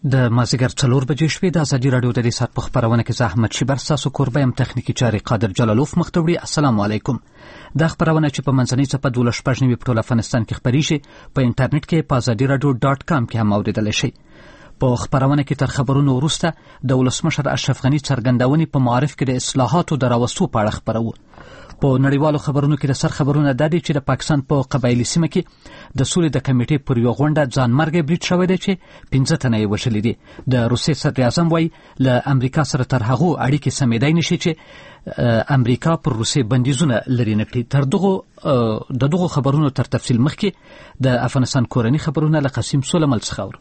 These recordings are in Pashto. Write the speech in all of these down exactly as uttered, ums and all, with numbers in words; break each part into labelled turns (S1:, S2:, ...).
S1: د مازیګر څلور بجې شوې د ازادي راډیو د دې ساعت په خپرونه کې زه احمد شیبر ستاسو کوربه یم. تخنیکي چارې قادر جلالوف مخ ته وړي. السلام علیکم. دا خپرونه چې په منځنۍ څپه دولس شپږ نوي په ټول افغانستان کې خپریږي په انټرنیټ کې په ازادي راډیو ډاټ کام کې هم اوریدلی شئ. په خپرونه کې تر خبرونو وروسته د ولسمشر اشرف غني څرګندونې په معارف کې د اصلاحاتو د راوستو په اړه خپرو. په نړیوالو خبرونو کې د سر خبرونه دا دي چې د پاکستان په قبایلي سیمه کې د سولې د کمیټې پر یو غونډه ځانمرګی برید شوی دی چې پنځه تنه یې وژلي دي. د روسیې صدر اعظم وایي له امریکا سره تر هغو اړیکې سمېدای نشي چې امریکا پر روسیې بندیزونه لرې نه کړي. تر دغو د دغو خبرونو تر تفصیل مخکې د افغانستان کورني خبرونه له قسیم سلیمل څخه اورو.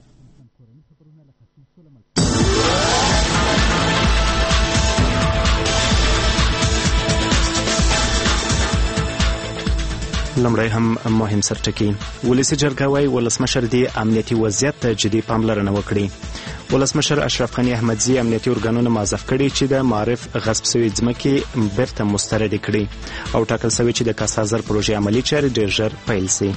S2: لمړی هم مهم سرټکي. ولسي جرګه وايي ولسمشر دې امنیتي وضعیت ته جدي پاملرنه وکړي. ولسمشر اشرف غني احمدزي امنیتي ارګانونه معذف کړي چې د معارف غصب شوي ځمکې بیرته مسترد کړي او ټاکل شوی چې د کاسازر پروژې عملي چارې ډېر ژر پیل شي.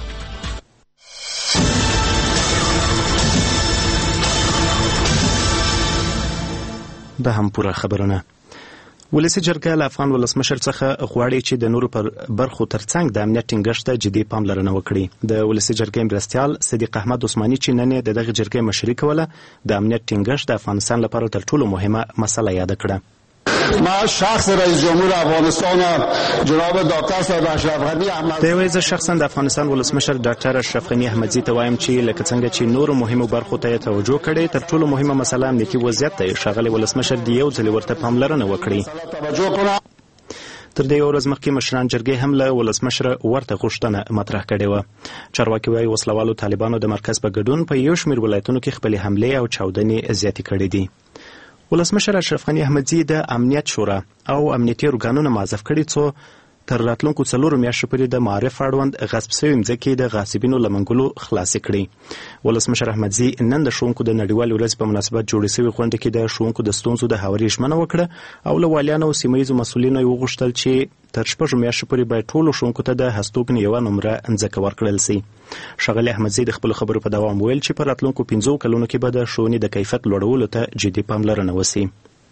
S2: دا هم پوره خبرونه. ولسي جرګه له افغان ولسمشر څخه غواړي چې د نورو پر برخو ترڅنګ د امنیت ټینګښت ته جدي پاملرنه وکړي. د ولسي جرګې مرستیال صدیق احمد عثماني چې نن د دغه جرګې مشري کوله د امنیت ټینګښت د افغانستان لپاره تر ټولو مهمه مسله یاد کړه.
S3: ما شخص رئیس جمهور افغانستان جناب دکتر صاحب اشرف غنی احمدزي
S2: دی وایي شخصا د افغانستان ولسمشر ډاکټر اشرف غنی احمدزي ته وایم چې لکه څنګه چې نورو مهمو برخو ته توجه کړي تر ټولو مهمه مسله امنیتي وضعیت دی. ښاغلی ولسمشر دی یو ځل ورته پاملرنه وکړي. تر دې ورځ مخکې مشران جرګې هم له ولسمشر ورته غوښتنه مطرح کړې وه. چارواکي وايي وسلوالو طالبانو د مرکز په ګډون په یو شمېر ولایتونو کې خپلې حملې او چاودنې زیاتې کړې دي. ولسمشر اشرف غني احمدزي د امنیت شورا او امنیتي ارګانونه معذف کړي څو تر راتلونکو څلورو میاشتو پورې د معارف اړوند غصب شوي مځکې د غاصبینو له منګولو خلاصې کړي. ولسمشر احمدزي نن د ښوونکو د نړیوالې ورځې په مناسبت جوړې شوې غونډه کې د ښوونکو د ستونزو د هواري ژمنه وکړه او له والیانو او سیمه ییزو مسؤلینو یې وغوښتل چې تر شپږو میاشتو پورې باید ټولو ښوونکو ته د هستوګنې یوه نمره ځمکه ورکړل شي. ښاغلی احمدزي د خپلو خبرو په دوام ویل چې په راتلونکو پنځو کلونو کې به د ښوونې د کیفیت لوړولو ته جدي پاملرنه وشي.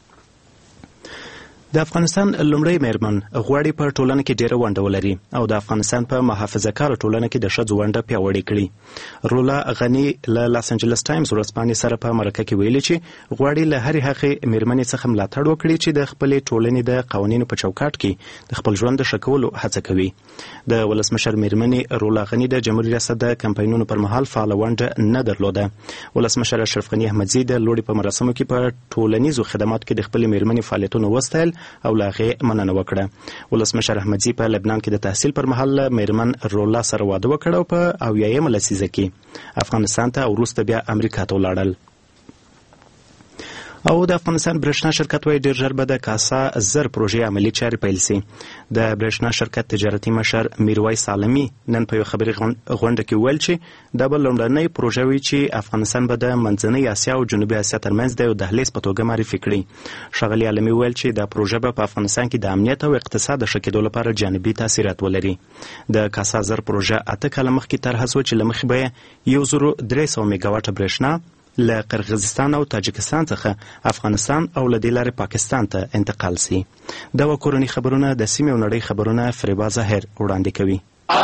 S2: د افغانستان لومړی میرمن غواړي په ټولنه کې ډیره ونډه ولري او د افغانستان په محافظه‌کاره ټولنه کې د ښځو ونډه پیاوړې کړي. رولا غني له لاس انجلس ټایمز ورځپاڼې سره په مرکه کې ویلي چې غواړي له هرې هغې میرمنې څخه ملاتړ وکړي چې د خپلې ټولنې د قوانینو په چوکاټ کې د خپل ژوند د ښه کولو هڅه کوي. د ولسمشر میرمنې رولا غني د جمهوریت ریاست د کمپاینونو پر مهال فعاله ونډه نه درلوده. ولسمشر اشرف غني احمدزي د لوړې په مراسمو کې په ټولنیزو خدماتو کې د خپلې میرمنې فعالیتونه وستایل او له هغې مننه وکړه. ولسمشر احمدزي په لبنان کې د تحصیل پر مهال میرمن رولا سره واده وکړ او په اویایمه لسیزه کې افغانستان ته او وروسته بیا امریکا ته ولاړل. او د افغانستان برېښنا شرکت وايي ډېر ژر به د کاسا زر پروژې عملي چارې پیل شي. د برېښنا شرکت تجارتي مشر میرویس عالمي نن په یو خبري غونډه کې ویل چې دا به لومړنۍ پروژه وي چې افغانستان به د منځنۍ اسیا او جنوبي اسیا ترمنځ د یو دهلیز په توګه معرفي کړي. ښاغلي عالمي ویل چې دا پروژه به په افغانستان کې د امنیت او اقتصاد د ښه کېدو لپاره جانبي تاثیرات ولري. د کاسا زر پروژه اته کاله مخکې طرحه شوه چې له مخې به یو زرو درې سوه میګاواټه برېښنا له قرغیزستان او تاجکستان څخه افغانستان او له دې لارې پاکستان ته انتقال شي. دا و کورني خبرونه د سیمې او نړۍ خبرونه فریبا ظاهر وړاندې کوي.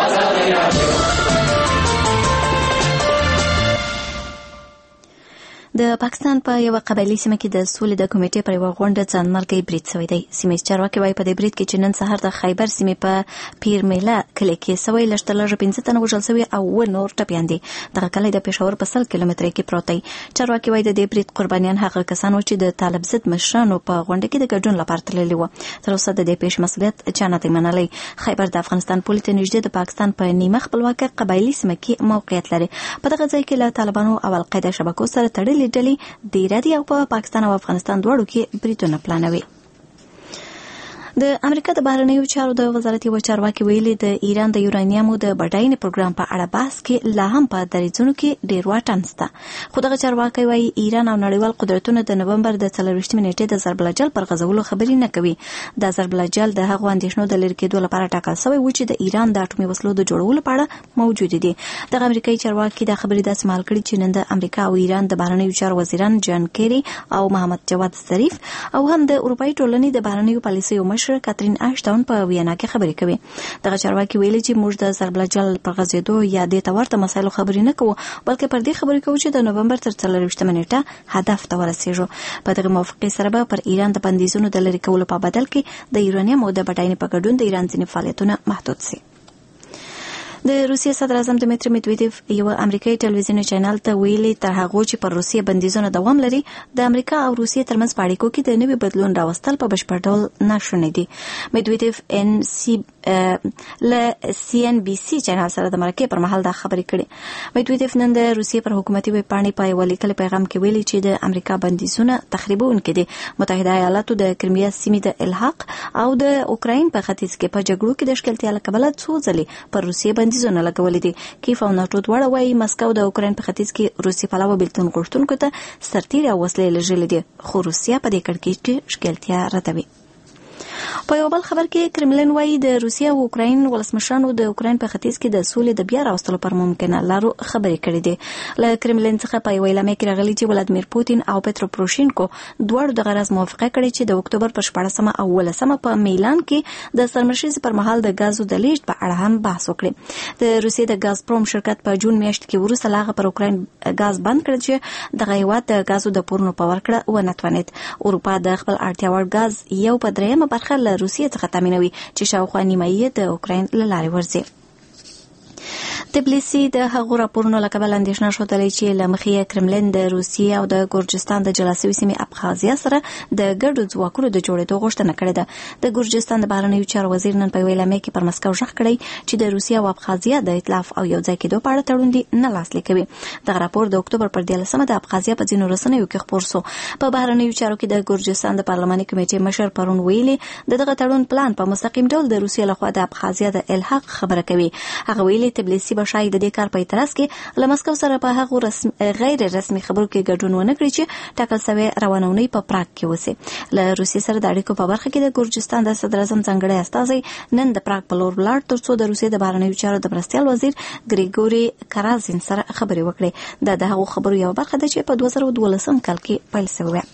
S4: د پاکستان په یو قبایلي سیمه کې د سولې د کمیټې پر یو غونډه ځانمرګی برید شوی دی. سیمه چارواکي وايي په دې برید کې چې نن سهار د خیبر سیمې په پیرمیله کلی کې سوی لشتلر پنځه تنه وژل شوي او و نور ټپیان دي. دغه کلی د پېښور په سل کیلومتره کې پروت دی. چارواکي وايي د دې برید قربانیان هغه کسان و چې د طالب ضد مشرانو په غونډه کې د ګډون لپاره تللي وو. تر اوسه د دې پیښې مسؤلیت چا نه دی منلی. خیبر د افغانستان پولې ته نږدې د پاکستان په نیمه خپلواکه قبایلي سیمه کې موقعیت لري. په دغه ځای کې له طالبانو او القاعده شبکو سره تړلي ډلې د ایران او په پاکستان او افغانستان دواړو کې بریدونه پلانوي. د امریکا د بهرنیو چارو د وزارت یو چارواکي ویلي د ایران د یورانیمو د بډاینې پروګرام په اړه بحث کې لا هم په دریځونو کې ډیر واټن شته. خو دغه چارواکي وايي ایران او نړیوال قدرتونه د نومبر د څلرویشتمې نیټې د ضرب الجل پر غځولو خبرې نه کوي. د ضرب الجل د هغو اندېښنو د لرې کېدو لپاره ټاکل شوی و چې د ایران د اټومي وسلو د جوړولو په اړه موجود دي. دغه امریکایي چارواکي د خبرې داسې مهال کړي چې نن د امریکا او ایران د بهرنیو چارو وزیران جان کیری او محمد جواد ظریف او هم د اروپایي ټولنې د بهرنیو پالیسیو مشر کاترین اشتون په وینا کې خبرې کوي. دغه چارواکي ویلي چې موږ د ضرب الجل پر غځېدو یا د تورته مسایلو خبرې نه کوو، بلکې پر دې خبرې کوو چې د نومبر تر څلرویشتمې نیټه هدف ته ورسېږو. په دغه موافقې سره به پر ایران د بندیزونو د لرې کولو په بدل کې د یورانیم او د بډاینې په ګډون د ایران ځینې فعالیتونه محدود شي. د روسیې صدر اعظم دمیتری میدویدیف یو امریکایي ټلویزیوني چینل ته ویلي تر هغه چې پر روسیې بندیزونه دوام لري، د امریکا او روسیې ترمنځ په اړیکو کې د نوي بدلون راوستل په بشپړ ډول ناشونی دي. میدویدیف ان سی ل سی ان بي سي چینل سره د مرکې پر مهال دا خبرې کړې. میدویدیف نن د روسیې پر حکومتي ویب پاڼې په یو لیکلي پیغام کې ویلي چې د امریکا بندیزونه تخریبونکي دي. متحده ایالاتو د کرمیا سیمې د الحاق او د اوکراین په ختیځ کې په جګړو کې د ښکېلتیا له کبله څو ځلې پر روسیې بندیزونه لګولې دي. کیف او ناټو دواړه وايي مسکو د اوکراین په ختیځ کې روسي پلاوه بېلتون غوښتونکو ته سرتیري او وسلې لېږلې دي، خو روسیه په دې کړکېچ کې ښکېلتیا ردوي. په یو بل خبر کې کرملین وايي د روسیې او اوکراین ولسمشرانو د اوکراین په ختیځ کې د سولې د بیا راوستلو پر ممکنه لارو خبرې کړې دي. له کرملین څخه په یو اعلامیه کې راغلي چې ولادیمیر پوتین او پترو پروشینکو دواړو د غرض موافقه کړې چې د اکتوبر په شپاړسمه او ولسمه په میلان کې د سرمشریز پر مهال د غازو د لیږد په اړه هم بحث وکړي. د روسیې د غازپروم شرکت په جون میاشت کې وروسته لاغه پر اوکراین غاز بند کړ چې د هیواد د غازو د پورونو په ورکړه ونه توانید. اروپا د خپل اړتیا وړ غاز یو په درېیمه برخه له روسیې څخه تامینوي چې شاوخوا نیمایي د اوکراین له لارې ورځي. تبلیسي د هغو راپورونو له کبله اندېښنه ښودلې چې له مخې کرملین د روسیې او د ګورجستان د جلا سوي سیمې ابخازیا سره د ګډو ځواکونو د جوړېدو غوښتنه کړې ده. د ګورجستان د بهرنیو چارو وزیر نن په یوه اعلامیه کې پر مسکو غږ کړی چې د روسیې او ابخازیا د ائتلاف او یو ځای کېدو په اړه تړون دي نه لاسلیک کوي. دغه راپور د اکتوبر پر دیارلسمه د ابخازیا په ځینو رسنیو کې خپور شو. په بهرنیو چارو کې د ګورجستان د پارلماني کمیټې مشر پرون ویلي د دغه تړون پلان په مستقیم ډول د روسیې لخوا د ابخازیا د الحاق خبره کوي. هغه ویلي تبلیسي به شاید د دې کار په اعتراض کې له مسکو سره په هغو رسم غیر رسمي خبرو کې ګډون ونه کړي چې ټاکل شوی روانونی په پراګ کې وسی. له روسیې سره د اړیکو په برخه کې د ګورجستان د صدر اعظم ځانګړی استازی نن د پراګ په لور ولاړ ترڅو د روسیې د بهرنیو چارو د مرستیال وزیر ګریګوري کرازین سره خبرې وکړي. دا د هغو خبرو یو برخه ده چې په دوه زره دولسم کال کې پیل شوې.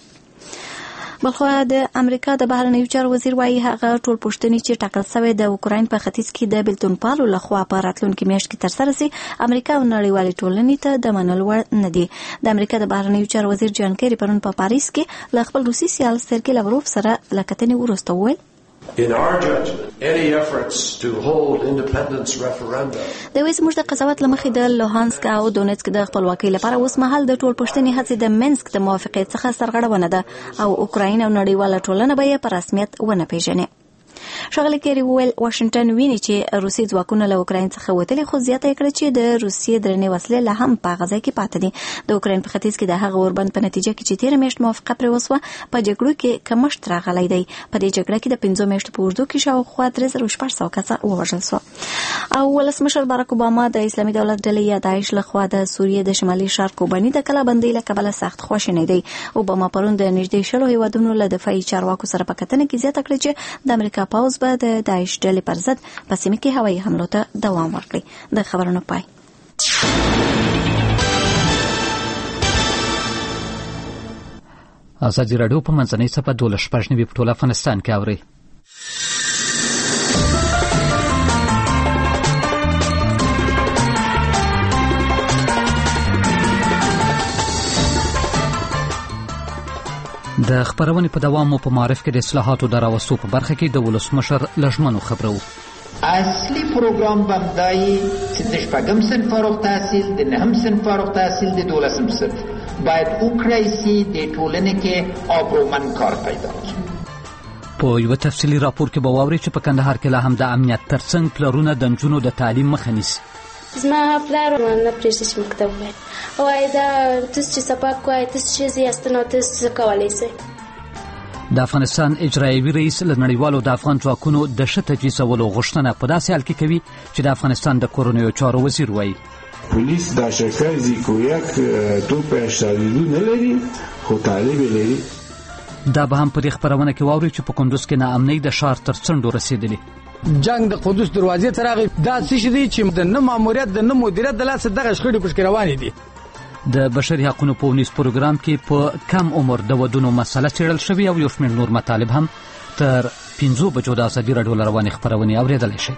S4: بلخوا د امریکا د بهرنیو چارو وزیر وايي هغه ټول پوښتنې چې ټاکل شوی د اوکراین په ختیځ کې د بېلتون پالو لخوا په راتلونکي میاشت کې ترسره شي امریکا او نړیوالې ټولنې ته د منلو وړ نه دي. د امریکا د بهرنیو چارو وزیر جان کیری پرون په پاریس کې له خپل روسي سیال سرګي لاوروف سره له کتنې وروسته وویل
S5: In our judgment, any efforts to hold independence referenda
S4: د ویس موږ د قضاوت لمخې د لوهانسک او دونیتسک د خپلواکۍ لپاره اوس مهال د ټول پښتني هڅې د منسک د موافقې څخه سرغړونه ده او اوکراین او نړیواله ټولنه به یې په رسمیت ونه پیژني. ښاغلي کیری وویل واشنګټن ویني چې روسي ځواکونه له اوکراین څخه وتلي، خو زیاته یې کړه چې د روسیې درنې وسلې لا هم په هغه ځای کې پاتې دي. د اوکراین په ختیځ کې د هغه اوربند په نتیجه کې چې تېره میاشت موافقه پرې وسوه په جګړو کې کمښت راغلی دی. په دې جګړه کې د پنځو میاشتو په اوږدو کې شاوخوا درې زره شپږ سوه کسه ووژل سوه. او ولسمشر باراک اوباما د اسلامي دولت ډلې یا داعش لخوا د سوریې د شمالي ښار کوباني د کلابندۍ له کبله سخت خواشینی دی. اوباما پرون د نږدې شلو هیوادونو له دفاعي چارواکو سره په کتنه کې زیاته کړه چې د امریکا پوځ به د داعش ډلې پر ضد په سیمه کې هوایي حملو ته دوام ورکړي. د خبرونو پای.
S1: ازادي راډیو په منځنۍ صفحه دولس شپږ نوي په ټول افغانستان کې اوري. د خبرونې په دوام مو په معرف کې د اصلاحاتو د راوستو په برخه کې د ولسمشر لژمنو خبرو.
S6: اصلي پروګرام بمدایي چې د شپږم صنف فارغ تحصیل د نهم صنف فارغ تحصیل د دولسم صنف باید وکړی سي د ټولنې کې آبرومند کار پیدا کړي.
S1: په یو تفصیلي راپور کې به واورئ چې په کندهار کې لا هم د امنیت ترڅنګ پلرونه د نجونو د تعلیم مخه نیسي.
S7: زما پلار نه پرېږدي چې مکتب ووایم، وایي دا تاسو چې سبق وایئ تاسو ښځې یاست نو تاسو کولی شئ.
S1: د افغانستان اجرایوي رئیس له نړیوالو د افغان ځواکونو د ښه تجهیزولو غوښتنه په داسې حال کې کوي چې د افغانستان د کورنیو چارو وزیر وایي
S8: پولیس دا شکر زیکویک توپ اشتالیدو نلري خو طالب لري.
S1: دا به هم په دې خپرونه کې واوري چې په کندوز کې ناامنۍ د ښار تر څنډو رسېدلې.
S9: جنگ د قدوس دروازې ته راغی. دا څه شی دی چې د نه ماموریت د نه مدیریت د لاسه دغه شخړې پشکې روانې دي.
S1: د بشري حقوقو په ونیز پروګرام کې په کم عمر د ودونو مسله څېړل شوې او یو شمېر نور مطالب هم تر پنځو بجو د ازادي راډیو له روانې خپرونې اورېدلی شئ.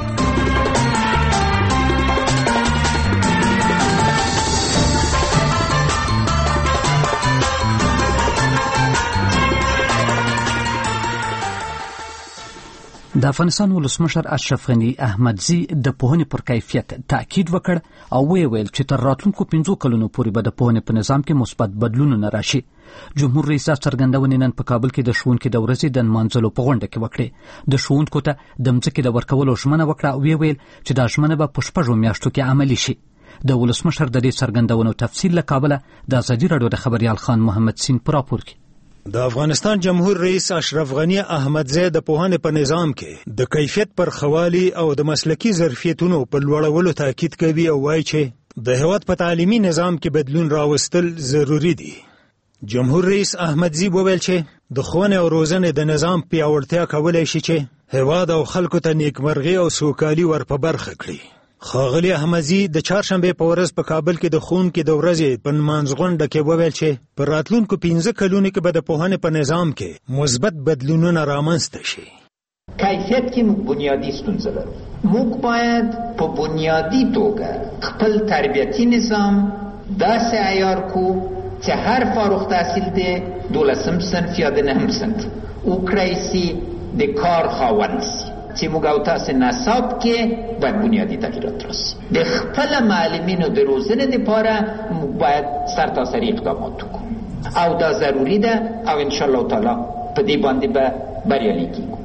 S1: د افغانستان ولسمشر اشرف غني احمدزي د پوهنې پر کیفیت تاکید وکړ او ویې ویل چې تر راتلونکو پنځو کلونو پورې به د پوهنې په نظام کې مثبت بدلونونه راشي. جمهور رئیس څرګندونې نن په کابل کې د ښوونکو د ورځې د نمانځلو په غونډه کې وکړې. د ښوونکو ته د مځکې د ورکولو ژمنه وکړه او ویې ویل چې دا ژمنه به په شپږو میاشتو کې عملي شي. د ولسمشر د دې څرګندونو تفصیل له کابله د ازادي راډیو د خبریال خان محمد سین په راپور کې.
S10: د افغانستان جمهور رئیس اشرف غني احمدزي د پوهنې په نظام کې د کیفیت پر خوالي او د مسلکي ظرفیتونو په لوړولو تاکید کوي او وایي چې د هیواد په تعلیمي نظام کې بدلون راوستل ضروری دي. جمهور رئیس احمدزي وویل چې د ښوونې او روزنې د نظام پیاوړتیا کولی شي چې هیواد او خلکو ته نیکمرغي او سوکالي ور په برخه کړي. ښاغلي احمدزي د چهارشنبې په ورځ په کابل کې د ښوونکو د ورځې په نمانځغونډه کې وویل چې په راتلونکو پنځه کلونو کې به د پوهنې په نظام کې مثبت بدلونونه رامنځته شي.
S6: کیفیت کې موږ بنیادی ستونزه لرو. موږ باید په بنیادی توګه خپل تربیتي نظام داسې عیار کو چې هر فارغ تحصیل دی دولسم صنف یا د نهم صنف وکړی سي د کار خاوند سي. چې موږ او تاسو نصاب کې باید بنیادی تغییرات راسي. د خپل معلمینو د روزنې لپاره موږ باید سرتاسري اقدامات وکړو او دا ضروری ده او ان شاء الله تعالی په دې باندې به بریالي کیږو.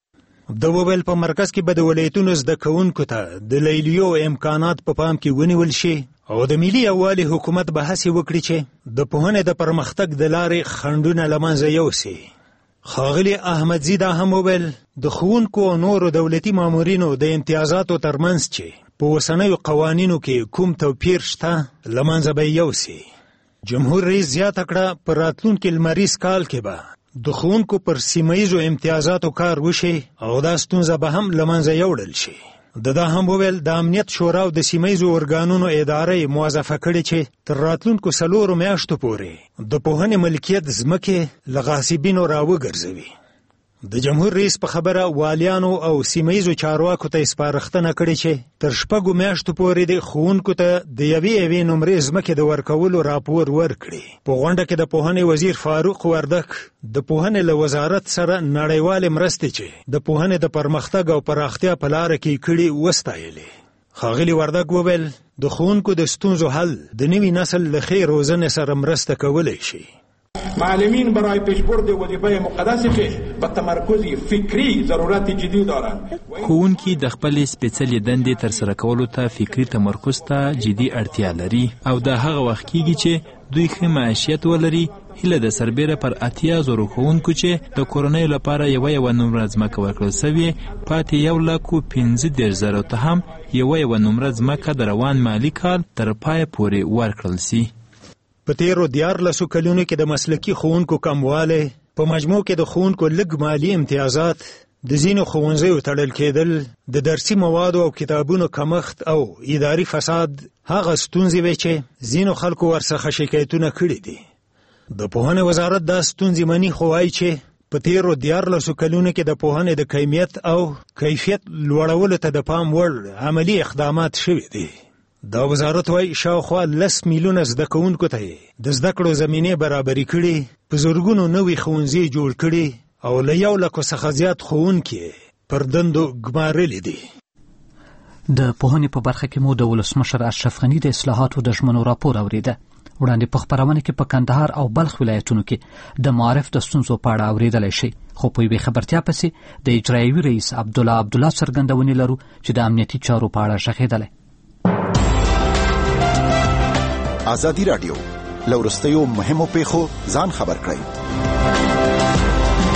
S10: د وویل په مرکز کې به د ولایتونو زده کوونکو ته د لیلیو امکانات په پام کې ونیول شي او د ملي یووالي حکومت به هڅې وکړي چې د پوهنې د پرمختګ د لارې خنډونه له منځه یوسي. ښاغلي احمدزي دا هم وویل د ښوونکو او نورو دولتي مامورینو د امتیازاتو ترمنځ چې په اوسنیو قوانینو کې کوم توپیر شته له منځه به یوسي. جمهور رئیس زیاته کړه په راتلونکي لمریز کال کې به د ښوونکو پر سیمه ییزو امتیازاتو کار وشي او دا ستونزه به هم له منځه یوړل شي. د دا هم وویل د امنیت شورا او د سیمه ییزو ارګانونو ادارې موظفه کړې چې تر راتلونکو څلورو میاشتو پورې د پوهنې ملکیت ځمکې له غاصبینو راوګرځوي. د جمهور رئیس په خبره والیانو او سیمه ییزو چارواکو ته سپارښتنه کړې چې تر شپږو میاشتو پورې د ښوونکو ته د یوې یوې نمرې ځمکې د ورکولو راپور ورکړي. په غونډه کې د پوهنې وزیر فاروق وردک د پوهنې له وزارت سره نړیوالې مرستې چې د پوهنې د پرمختګ او پراختیا په لاره کې کړي وستایلې. ښاغلي وردک وویل د ښوونکو د ستونزو حل د نوي نسل له ښې روزنې سره مرسته کولی شي.
S11: معلمین برای پیشبرد وظیفه مقدس خیش به تمرکز فکری ضرورت جدی دارند.
S12: ښوونکي د خپلې سپېڅلې دندې ترسره کولو ته فکري تمرکز ته جدي اړتیا لري او دا هغه وخت کېږي چې دوی ښه معیشت ولري. هیله د سربیره پر اتیا زرو ښوونکو چې د کورنیو لپاره یوه یوه نمره ځمکه ورکړل سوې پاتې یو لک و پنځه دېرش زرو ته هم یوه یوه نمره ځمکه د روان مالي کال تر پایه پورې ورکړل سي.
S10: په تیرو دیارلسو کلونو کې د مسلکي ښوونکو کموالی، په مجموع کې د ښوونکو لږ مالي امتیازات، د ځینو ښوونځیو تړل کېدل، د درسي موادو او کتابونو کمښت او اداري فساد هغه ستونزې وې چې ځینو خلکو ورڅخه شکایتونه کړي دي. د پوهنې وزارت دا ستونزې مني خو وایي چې په تیرو دیارلسو کلونو کې د پوهنې د کمیت او کیفیت لوړولو ته د پام وړ عملي اقدامات شوي دي. دا وزارت وایي شاوخوا لس میلیونه زده کوونکو ته د زده کړو زمینې برابرې کړي، په زرګونو نوي ښوونځي جوړ کړي او له یو لکو څخه زیات ښوونکي پر دندو ګمارلي دي.
S1: د پوهنې په برخه کې مو د ولسمشر اشرف غني د اصلاحاتو د ژمنو راپور اورېده. وړاندې په خپرونه کې په کندهار او بلخ ولایتونو کې د معارف د ستونزو په اړه اورېدلی شي، خو په یوې خبرتیا پسې د اجرایوي رئیس عبدالله عبدالله څرګندونې لرو چې د امنیتي چارو په اړه غږېدلی.
S13: ازادي راډیو له وروستیو مهمو پیښو ځان خبر کړئ.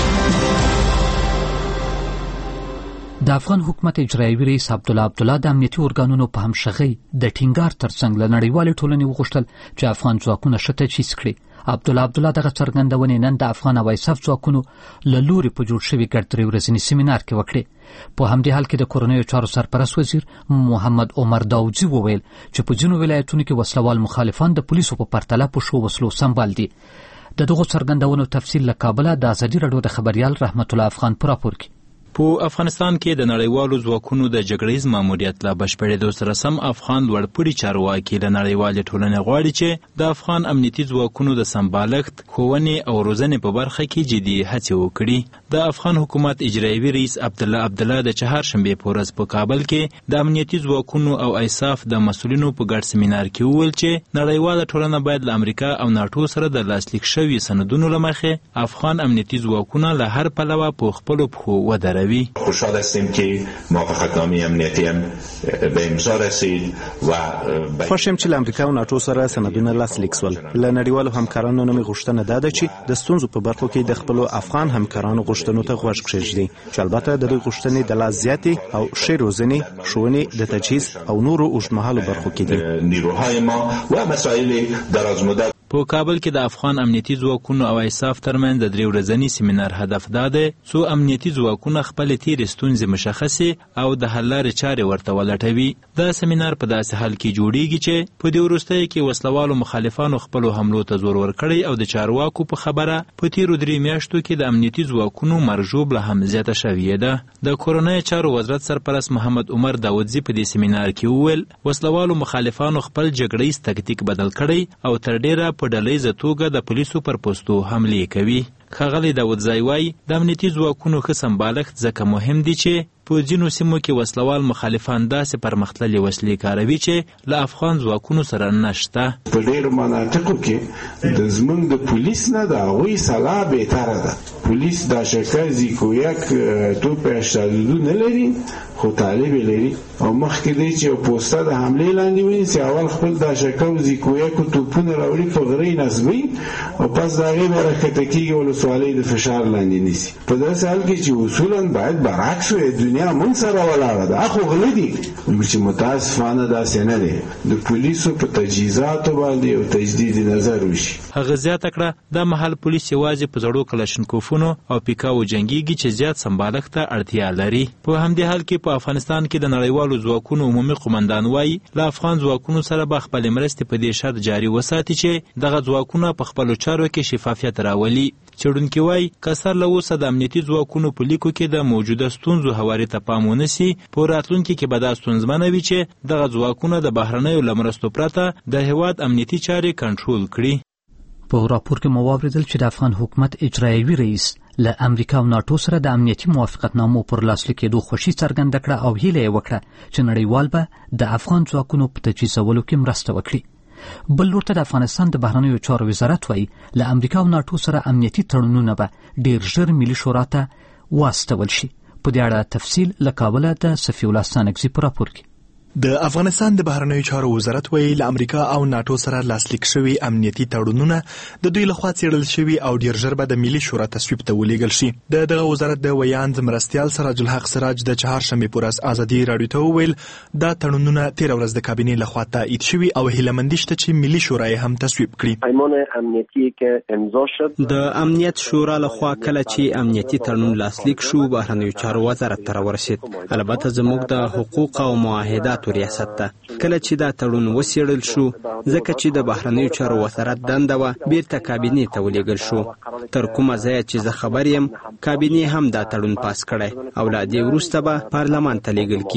S1: د افغان حکومت اجرایوي رئیس عبدالله عبدالله د امنیتي ارګانونو په همغږۍ د ټینګار ترڅنګ له نړیوالې ټولنې وغوښتل چې افغان ځواکونه ښه تجهیز کړي. عبدالله عبدالله دغه څرګندونې نن د افغان هوایي صف ځواکونو له لوري په جوړ شوي ګډ درې ورځني سیمینار کې وکړې. په همدې حال کې د کورنیو چارو سرپرست وزیر محمد عمر داودزي وویل چې په ځینو ولایتونو کې وسلوال مخالفان د پولیسو په پرتله په شو وسلو سمبال دي. د دغو څرګندونو تفصیل له کابله د ازادي راډیو د خبریال رحمت الله افغان په راپور کې.
S12: په افغانستان کې د نړیوالو ځواکونو د جګړیز ماموریت لا بشپړېدو سره سم افغان لوړپوړي چارواکي له نړیوالې ټولنې غواړي چې د افغان امنیتي ځواکونو د سمبالښت، ښوونې او روزنې په برخه کې جدي هڅې وکړي. د افغان حکومت اجرایوي رئیس عبدالله عبدالله د چهارشنبې په ورځ په کابل کې د امنیتي ځواکونو او ایساف د مسؤلینو په ګډ سیمینار کې وویل چې نړیواله ټولنه باید له امریکا او ناټو سره د لاسلیک شوي سندونو له مخې افغان امنیتي ځواکونه له هر پلوه په خپلو پښو ودروي.
S13: خوشحال هستیم که موافقتنامه امنیتی هم به امضا رسید و
S2: خوش یم چې له امریکا او ناټو سره سندونه لاسلیک سول. له نړیوالو همکارانو نه مې غوښتنه دا ده چې د ستونزو په برخو کې د خپلو افغان همکارانو غوښتنو ته غوږ کښېږدي چې البته د دوی غوښتنې د لا زیاتې او ښې روزنې، ښوونې، د تجهیز او نورو اوږدمهالو برخو کې دي.
S13: نیروهای ما و مسائل درازمدت.
S12: په کابل کې د افغان امنیتي ځواکونو او ایساف ترمنځ د درې ورځني سیمینار هدف دا دی څو امنیتي ځواکونه خپلې تېرې ستونزې مشخصې او د حل لارې چارې ورته ولټوي. دا سیمینار په داسې حال کې جوړیږي چې په دې وروستیو کې وسلوالو مخالفانو خپلو حملو ته زور ورکړی او د چارواکو په خبره په تېرو درې میاشتو کې د امنیتي ځواکونو مرجوب له هم زیاته شوې ده. د کورنیو چارو وزارت سرپرست محمد عمر داودزي په دې سیمینار کې وویل وسلوالو مخالفانو خپل جګړیز تکتیک بدل کړی او تر ډېره په ډلهیزه توګه د پولیسو پر پوستو حملې کوي. ښاغلی داودزی وایي د امنیتي ځواکونو ښه سمبالښت ځکه مهم دی چې په ځینو سیمو کې وسلوال مخالفان داسې پرمختللې وسلې کاروي چې له افغان ځواکونو سره نشته.
S8: په ډېرو مناطقو کې د زموږ د پولیس نه د هغوی سلا بهتره ده. پولیس دا شکه زیکویک توپ اشتادودو نه لري خو طالب لري او مخکې دی چې پوسته د حملې لاندې ونیسي اول خپل دا شکه او زیکویک توپونه راوړي په غرۍ نصبوي او پس د هغې به راښکته کېږي ولسوالۍ د فشار لاندې نیسي. په داسې حال کې چې اصولا باید برعکس وي، دنیا مونږ سره ولاړه ده. اخو غله دي چې متاسفانه داسې نه دی. د پولیسو په تجهیزاتو باندې یو تجدید نظر وشي.
S12: هغه زیاته کړه دا مهال پولیس یوازې په زړو کلاشینکوفونو او پیکاو جنګیږي چې زیات سمبالښت ته اړتیا لري. په همدې حال کې په افغانستان کې د نړیوالو ځواکونو عمومي قومندان وایي له افغان ځواکونو سره به خپلې مرستې په دې شرط جاري وساتي چې دغه ځواکونه په خپلو چارو کې شفافیت راولي. څېړونکي وایي که سر له اوسه د امنیتي ځواکونو په لیکو کې د موجوده ستونزو هواري ته پام ونه سي په راتلونکي کې به دا ستونزمنه وي چې دغه ځواکونه د بهرنیو له مرستو پرته د هېواد امنیتي چارې کنټرول کړي.
S1: په راپور کې مو واورېدل چې د افغان حکومت اجرایوي رئیس له امریکا او ناټو سره د امنیتي موافقتنامو پر لاسلیک کېدو خوښي څرګنده کړه او هیله یې وکړه چې نړیوال به د افغان ځواکونو په تجهیزولو کې مرسته وکړي. بل لور ته د افغانستان د بهرنیو چارو وزارت وایي له امریکا او ناټو سره امنیتي تړونونه به ډېر ژر ملي شورا ته واستول شي. په دې اړه تفصیل له کابله د صفي الله ستانکزي په راپور کې.
S14: د افغانستان د بهرنیو چارو وزارت وایي له امریکا او ناټو سره لاسلیک شوي امنیتي تړونونه د دوی لخوا څېړل شوي او ډېر ژر به د ملي شورا تصویب ته ولېږل شي. د دغه وزارت د ویاند مرستیال سراج الحق سراج د چهارشنبې په ورځ ازادي راډیو ته وویل دا تړونونه تېره ورځ د کابینې لخوا تایید شوي او هیلهمندي شته چې ملي شورا یې هم تصویب کړي.
S15: پیمان امنیتي کې امضا شد. د امنیت شورا لخوا کله چې امنیتي تړون لاسلیک شو بهرنیو چارو وزارت ته راورسید. البته زموږ د حقوق او معاهدات ریاست ته کله چې دا تړون وڅېړل شو ځکه چې د بهرنیو چارو وزارت دنده وه بیرته کابینې ته ولېږل شو. تر کومه ځایه چې زه خبر یم کابینې هم دا تړون پاس کړی او له دې وروسته به پارلمان ته لیږل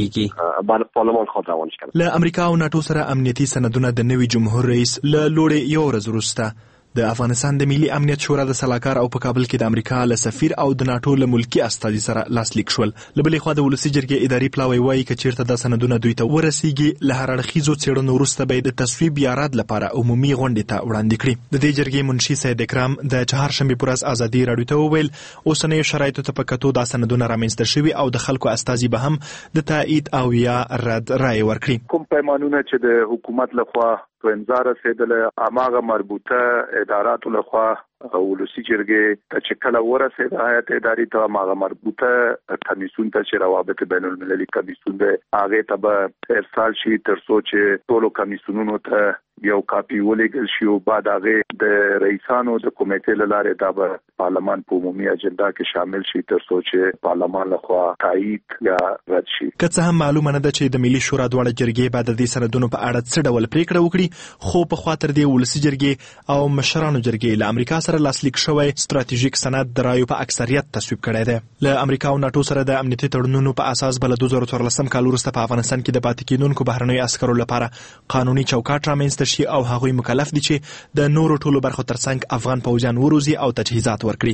S15: کیږي.
S14: له امریکا او ناټو سره امنیتي سندونه د نوي جمهور رئیس له لوړې یو ورځ وروسته د افغانستان د ملي امنیت شورا د سلاکار او په کابل کې د امریکا له سفیر او د ناټو له ملکی استازي سره لاسلیک شول. له بلې خوا د ولسي جرګې اداري پلاوی وایي که چېرته دا سندونه دوی ته ورسیږي له هر اړخیزو څېړنو وروسته به یې د تصویب یا رد لپاره عمومي غونډې ته وړاندې کړي. د دې جرګې منشي سید اکرام د چهارشنبې په ورځ ازادي راډیو ته وویل اوسنیو شرایطو ته په کتو دا سندونه رامنځته شوي او د خلکو استازي به هم د تایید او یا رد رایې ورکړي.
S16: کوم پیمانونه چې د حکومت لخوا په امضا رسېدله هماغه مربوطه اداراتو لخوا ولسی جرګې ته چې کله ورسېد هیئت اداري ته هغه مربوطه کمیسیون ته چې روابط بین المللي کمیسیون دی هغې ته به ارسال شي تر څو چې ټولو کمیسیونونو ته یو کاپی ولېږل شي او بعد هغې د رئیسانو د کمیټې له لارې دا به پارلمان په عمومي اجنډا کې شامل شي تر څو چې پارلمان لخوا تایید یا رد شي.
S14: که څه هم معلومه نه ده چې د ملي شورا دواړه جرګې به د دې سندونو په اړه څه ډول پریکړه وکړي، خو په خوا تر دې ولسي جرګې او مشرانو جرګې له امریکا سره لاسلیک شوی ستراتیژیک سند د رایو په اکثریت تصویب کړی دی. له امریکا او ناټو سره د امنیتي تړونونو په اساس به له دوه زره څوارلسم کال وروسته په افغانستان کې د پاتې کېدونکو بهرنیو عسکرو لپاره قانوني چوکاټ رامنځته شي او هغوی مکلف دي چې د نورو ټولو برخو ترڅنګ افغان پوځیان وروزي او تجهیزات ورکړي.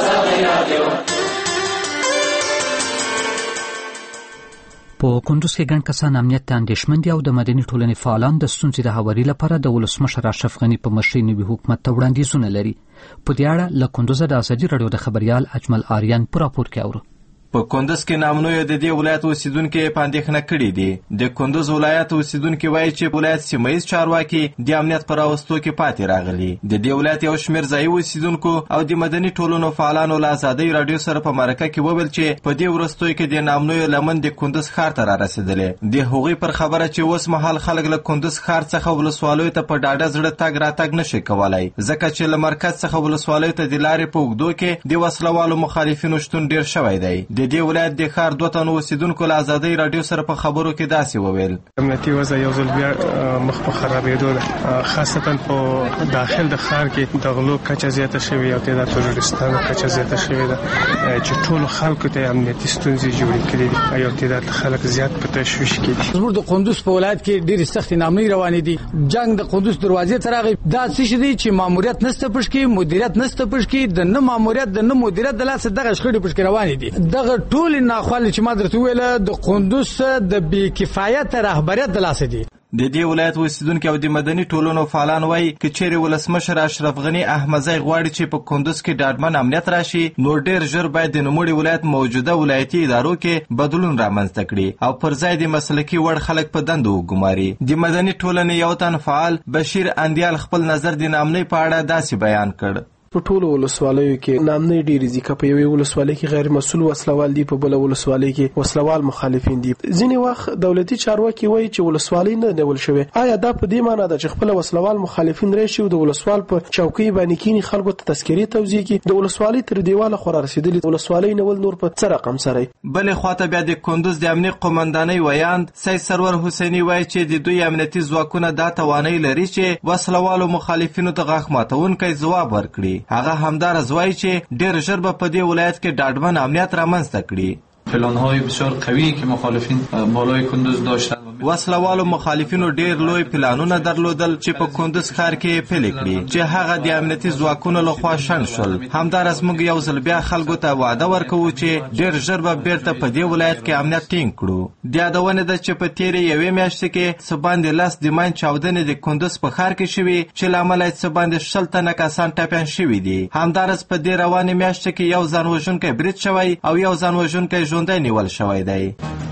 S1: په کندوز کې ګڼ کسان امنیت ته اندېښمن دي او د مدني ټولنې فعالان د ستونزې د هواري لپاره د ولسمشر اشرف غني په مشرۍ نوي حکومت ته وړاندیزونه لري. په دې اړه له کندوزه د ازادي راډیو د خبریال اجمل آریان په راپور کې اورو.
S17: په کندوز کې نامنویه د دې ولایت اوسیدونکو په اندېښنه کړي دي. د کندوز ولایت اوسیدونکو وایي چې ولایت سیمه‌ییز چارواکي د امنیت پر راوستو کې پاتې راغلي. د دې ولایت یو شمېر ځایي اوسیدونکو او د مدني ټولنو فعالانو له ازادۍ راډیو سره په مرکه کې وویل چې په دې وروستیو کې د نامنویه لمن د کندوز ښار ته رارسېدلې. د هغوی پر خبره چې اوس مهال خلک له کندوز ښار څخه ولسوالیو ته په ډاډه زړه تګ راتګ نشي کولای، ځکه چې له مرکز څخه ولسوالیو ته د لارې په اوږدو کې د وسلوالو مخالفینو شتون ډېر شوی دی. د دې ولایت د دوه تنو اوسیدونکو له ازادۍ راډیو سره په خبرو کې داسې وویل:
S18: امنیتي وضع یو ځل بیا مخ په خرابېدو ده، خاصتا په داخل د ښار کې د غلو کچه زیاته شوې او تعداد تروریستانو کچه زیاته شوې ده چې ټولو خلکو ته امنیتي ستونزې جوړې کړي دي او تعداد خلک زیات په تشویش کې دي.
S9: زموږ د کندوز په ولایت کې ډېرې سختې نامنۍ روانې دي. جنګ د کندوز دروازې ته راغی. دا څه شی دی چې ماموریت نشته پشکې، مدیریت نشته پشکې، د نه ماموریت د نه مدیریت د لاسه دغه شخړې پشکې روانې دي. دغه ټول ناخوالې چې ما درته ویله د کندوز د بې کفایت رهبریت د لاسه دي.
S17: د دې ولایت اوسیدونکو او د مدني ټولنو فعالان وایي که چیرې ولسمشر اشرف غني احمدزی غواړي چې په کندوز کې ډاډمن امنیت راشي، نو ډېر ژر باید د نوموړي ولایت موجوده ولایتي ادارو کې بدلون رامنځته کړي او پر ځای د مسلکي وړ خلک په دندو وګماري. د مدني ټولنې یو تن فعال بشیر اندیال خپل نظر د نامنۍ په اړه داسې بیان کړ:
S19: په ټولو ولسوالیو کې نامنۍ ډېرې دي. که په یوې ولسوالۍ کې غیر مسؤل وسلوال دي، په بله ولسوالۍ کې وسلوال مخالفین دي. ځینې وخت دولتي چارواکي وایي چې ولسوالۍ نه نیول شوې. آیا دا په دې معنی ده چې خپله وسلوال مخالفین راشي او د ولسوال په چوکۍ باندې کینی خلکو ته تذکرې توزیع کړي؟ د ولسوالۍ تر دیواله خو رارسېدلي ولسوالۍ نیول نور په څه رقم سره؟
S17: بلې خواته بیا د کندوز د امنیت قومندانۍ ویاند سید سرور حسیني وایي چې د دوی امنیتي ځواکونه دا توانایي لري چې وسلوالو مخالفینو ته غاښ ماتونکی ځواب ورکړي. هغه همدار وایي چې ډېر ژر به په دې ولایت کې ډاډمن امنیت رامنځته کړي.
S20: پلان‌های بسیار قوی که مخالفین بالای کندوز داشتند.
S17: وسلوالو مخالفینو ډېر لوی پلانونه درلودل چې په کندوز ښار کې پلي کړي چې هغه د امنیتي ځواکونو لخوا شنډ شول. همداراز موږ یو ځل بیا خلکو ته وعده ورکوو چې ډېر ژر به بیرته په دې ولایت کې امنیت ټینګ کړو. د یادونې ده چې په تېرې یوې میاشتې کې څه باندې لس د ماین چاودنې د کندوز په ښار کې شوي چې له امله یې څه باندې شل تنه کسان ټپیان شوي دي. همداراز په دې روانې میاشتې کې یو ځان وژونکی برید شوی او یو ځان وژونکی ژوندی نیول شوی دی.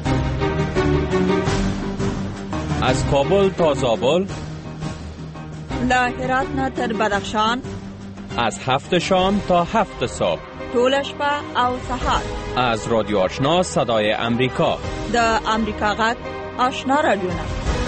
S21: از کابل تا زابل،
S22: له هرات نه تر بدخشان،
S21: از هفت شام تا هفت صبح،
S22: ټوله شپه او سهار،
S21: از رادیو آشنا صدای امریکا،
S22: د امریکا غږ آشنا رادیوونه.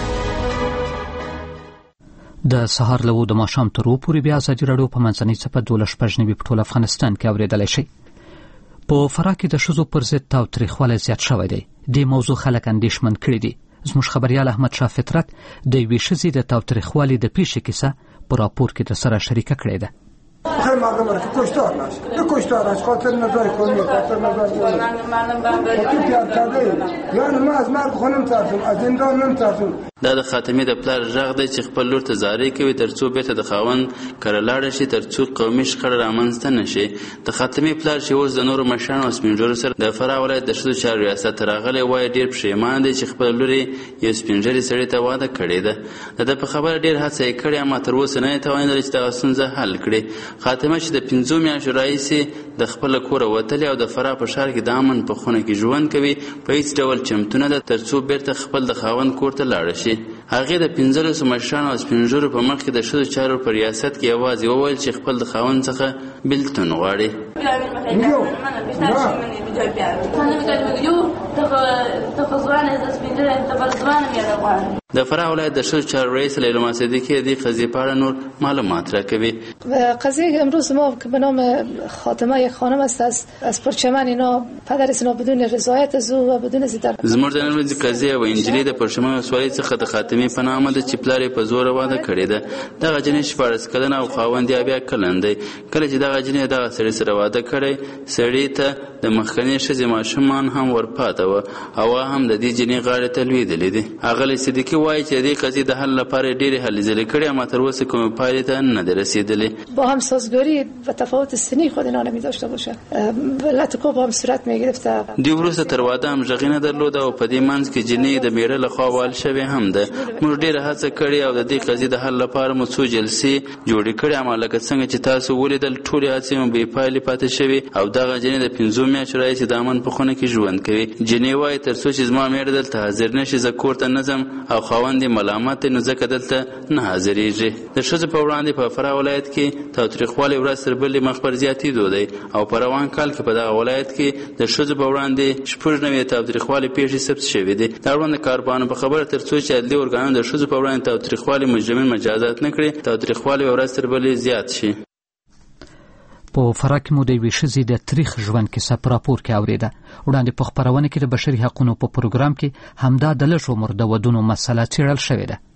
S1: د سهار له د ماښام تر اوه پورې بیا ازادي راډیو په منځنۍ څپه دولس شپږ نوي په ټول افغانستان کې اورېدلی شئ. په فراه کې د ښځو پر ضد تاوتریخوالی زیات شوی دی. دې موضوع خلک اندېښمن کړي دي. زموږ خبریال احمد شاه فطرت د یوې ښځې د تاوتریخوالي د پیښې کیسه په راپور کې درسره شریکه کړې ده.
S23: خیلی مردم را که کشتار نشد یه کشتار نشد خاطر نظر کنی خاطر نظر کنی تو پیاد کرده یعنی ما از مرد خونم ترسون از زندان نم ترسون.
S24: دا د خاتمې د پلار غږ دی چې خپل لور ته زارۍ کوي ترڅو بیرته د خاوند کره لاړه شي ترڅو قومي شخړه رامنځته نه شي. د خاتمې پلار چې اوس د نورو مشرانو او سپین ږیرو سره د فراه ولایت د ښځو چارو ریاست ته راغلی وایي ډېر پښیمان دی چې خپله لور یې یو سپین ږیري سړي ته واده کړې ده. د ده په خبره ډېر هڅه یې کړې اما تر اوسه نه یې توانېدله چې دغه ستونزه حل کړي. خاتمه چې د پنځو میاشتو راهیسې د خپله کوره وتلې او د فراه په ښار کې د امن په خونه کې ژوند کوي په هیڅ ډول چمتو نه ده ترڅو بیرته خپل د خاوند کور ته لاړه شي. هغې د پنځلسو مشرانو او سپین ږیرو په مخ کې د ښځو چارو په ریاست کې یوازې وویل چې خپل د خاوند څخه بېلتون غواړي. د فراه ولایت د ښځو چارو رئیس لیلما صدیقی د دې قضیې په اړه نور معلومات راکوي.
S3: قضیه امروز ما که به نام خاتمه یک خانم است از از پرچمن اینا پدر اینا بدون رضایت از او و بدون زیدر
S24: زموږ د نن ورځې قضیه و انجلۍ د پرچمن ولسوالۍ څخه د خاتمې په نامه ده چې پلار یې په زوره واده کړې ده. دغه جنۍ شپاړس کلنه او خاوند یې بیا کلن دی. کله چې دغه جنۍ دغه سړي سره واده کړی سړي ته د مخکنۍ ښځې ماشومان هم ورپاته وه او هم د دې جنۍ غاړې ته لوېدلې دي. اغلې صدیقي وایي چې د دې قضیې د حل لپاره ډېرې هلې ځلې کړې اما تر اوسه کومې پایلې ته نه دی رسېدلې.
S3: با هم سازگاری و تفاوت سنی خود اینا نمی داشته باشه ولت کو با هم صورت می گرفته.
S24: دوی وروسته تر واده هم غږی نه درلوده او په دې منځ کې جنۍ د میړه لخوا وال شوې هم ده. موږ ډېره هڅه کړې او د دې قضیې د حل لپاره مو څو جلسې جوړې کړې اما لکه څنګه چې تاسو ولیدل ټولې هڅې مو بې پایلې پاتې شوې او دغه جنۍ د پنځو میاشتو راهیسې د امن په خونه کې ژوند کوي. جنۍ وایي تر څو چې زما میړه دلته حاضر نه شي زه کور ته نه ځم او خاوند یې ملامت دی نو ځکه دلته نه حاضرېږي. د ښځو په وړاندې په فراه ولایت کې تاوتریخوالی ورځ تر بلې مخ پر زیاتېدو دی او په روان کال کې په دغه ولایت کې د ښځو په وړاندې شپږ نوې تاوتریخوالي پیښې ثبت شوې دي. د اړوند کارپوهانو په خبره تر څو چې عدلي ارګانونه د ښځو په وړاندې تاوتریخوالي مجرمین مجازات نه کړي تاوتریخوالی به ورځ تر بلې زیات شي.
S1: په فراه کې مو د یوې ښځې د تاریخ ژوند کیسه په راپور کې اورېده. وړاندې په خپرونه کې د بشري حقونو په پروګرام کې همدا د لږ عمر د ودونو مسله څېړل شوې ده.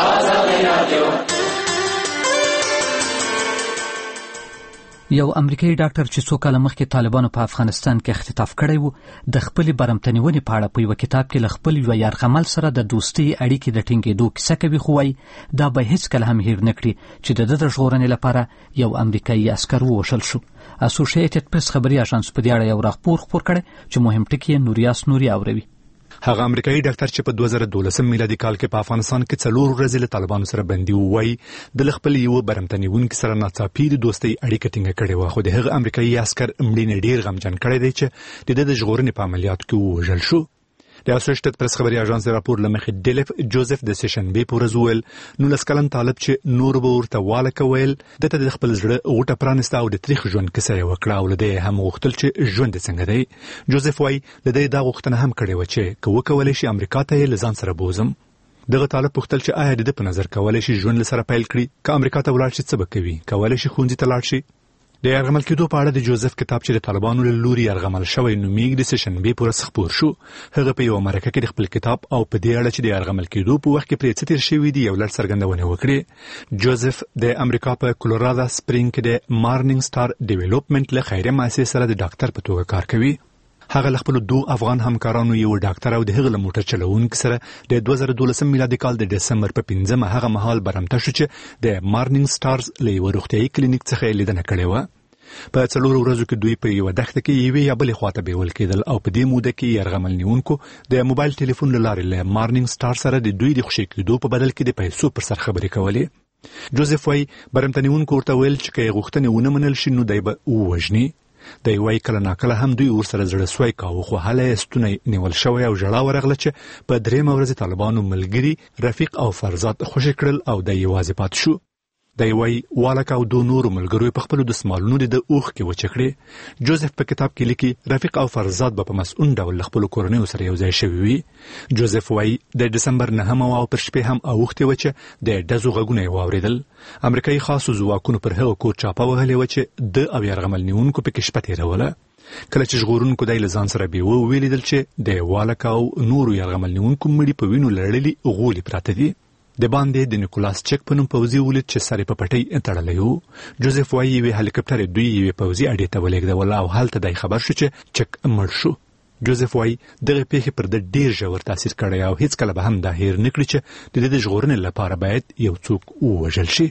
S1: یو امریکایي ډاکټر چې څو کاله مخکې طالبانو په افغانستان کې اختطاف کړی و د خپلې برمتنیونې په اړه په یوه کتاب کې له خپل یوه یرغمل سره د دوستۍ اړیکې د ټینګېدو کیسه کوي خو وایي دا به هیڅکله هم هیر نه کړي چې د ده د ژغورنې لپاره یو امریکایي عسکر ووژل شو. اسوشیټډ پریس خبري اژانس په دې اړه یو راپور خپور کړی چې مهم ټکي یې نوریاس نوري اوروي.
S14: هغه امریکایي ډاکټر چې په دوه زره دولسم میلادي کال کې په افغانستان کې څلور ورځې له طالبانو سره بندي و وایي د خپل یو برمتنیونکي سره ناڅاپي د دوستۍ اړیکه ټینګه کړې وه خو د هغه امریکایي عسکر مړینې ډېر غمجن کړی دی چې د ده د ژغورنې په عملیاتو کې ووژل شو. د اسوشیټډ پریس خبري اژانس د راپور له مخې ډیلف جوزف د سیشنبې په ورځ وویل نولس کلن طالب چې نور به ورته واله کویل دته د خپل زړه غوټه پرانسته او د تاریخ ژوند کیسه یې وکړه او له دې هم غوښتل چې ژوند یې څنګه دی. جوزف وایي له دې دا غوښتنه هم کړې وه چې که وکولی شي امریکا ته یې له ځان سره بوزم. دغه طالب پوښتل چې آیا د ده په نظر کولی شي ژوند له سره پیل کړي که امریکا ته ولاړ شي څه به کوي کولی شي ښوونځي ته لاړ شي. د یرغمل کېدو په اړه د جوزف کتاب چې د طالبانو له لوري یرغمل شوی نومیږي د سیشنبې په ورځ خپور شو. هغه په یوه مرکه کې د خپل کتاب او په دې اړه چې د یرغمل کېدو په وخت کې پرې څه تېر شوي دي یو لړ څرګندونې وکړې. جوزف د امریکا په کولورادا سپرینګ کې د مارنینګ سټار ډیولپمنټ له خیریه مؤسسې سره د ډاکټر په توګه کار کوي. هغه له خپلو دوه افغان همکارانو یو ډاکټر او د هغه له موټر چلوونکي سره د دوه زره دولسم میلادي کال د ډسمبر په پنځمه هغه مهال برمته شو چې د مارنینګ سټارز له یوه روغتیایي کلینیک څخه یې لیدنه کړې وه. په څلورو ورځو کې دوی په یوه دښته کې یوې یا بلې خواته بیول کېدل او په دې موده کې یرغمل نیونکو د موبایل ټلیفون له لارې له مارنینګ سټار سره د دوی د خوشي کېدو په بدل کې د پیسو پر سر خبرې کولې. جوزف وایي برمتنیونکو ورته ویل چې که یې غوښتنې ونه منل شي نو دی به ووژني. دی وایي کله ناکله هم دوی ورسره زړه سوی کاوه خو هله یې ستونی نیول شوی او ژړا ورغله چې په درېیمه ورځ طالبانو ملګري رفیق او فرزاد خوشي کړل او دی یوازې پاتې شو. دی وایي والک او دو نورو ملګرو په خپلو دسمالونو د اوښکې وچې کړې. جوزف په کتاب کې لیکي رفیق او فرزاد به په مسؤل ډول له خپلو کورنیو سره یو ځای شوي وي. جوزف وایي د ډسمبر نهمه وه او پر شپې هم اوښتې وه چې د ډزو غږونه یې واورېدل. امریکایي خاصو ځواکونو پر هغه کور چاپه وهلې وه چې ده او یرغمل نیونکو پکې شپه تېروله. کله چې ژغورونکو دی له ځان سره بیوه ولیدل چې د والک او نورو یرغمل نیونکو مړي په وینو لړلي غولې پراته دي. د باندې د نیکولاس چک په نوم پوځي ولید چې سر یې په پټۍ تړلی و. جوزف وایي یوې هلیکپټر دوی یوې پوځي اډې ته ولېږدول او هلته دی خبر شو چې چک مړ شو. جوزف وایي دغه پیښې پر ده ډېر ژور تاثیر کړی او هیڅکله به هم دا هیر نه کړي چې د دې د ژغورنې لپاره باید یو څوک ووژل شي.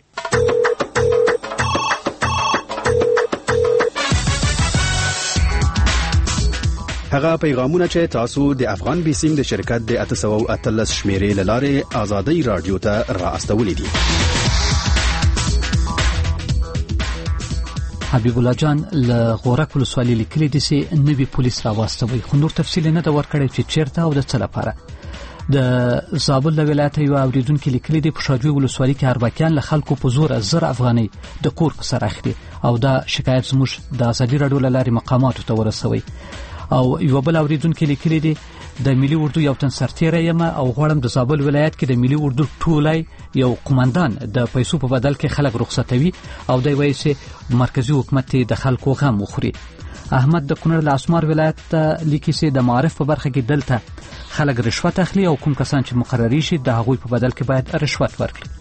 S4: هغه پیغامونه چې تاسو د افغان بیسیم د شرکت د اته سوه او اتلس شمیرې له لارې آزادۍ راډیو ته را استولې دي.
S1: حبیب الله جان له غورک ولسوالۍ لیکلي دي چې نوي پولیس راواستوي خو نور تفصیل نه ده ورکړی چې چیرته او د څه لپاره. د زابل له ولایت یو اوریدونکو لیکلي دي په شاجوی ولسوالۍ کې اربکیان له خلکو په زور زر افغانۍ د کور په سر اخلي او دا شکایت زموږ د ازادي راډیو له لارې مقاماتو ته ورسوي. او یو بل اوریدونکو لیکلي دي د ملي اردو یو تن سرتیری یم او غواړم د زابل ولایت کې د ملي اردو ټولای یو قومندان د پیسو په بدل کې خلک رخصتوي او دوی وایي چې مرکزی حکومت د خلکو غم وخوري. احمد د کونړ له اسمار ولایت ته لیکي چې د معارف په برخه کې دلته خلک رشوت اخلي او کوم کسان چې مقرري شي د هغوی په بدل کې باید رشوت ورکړي.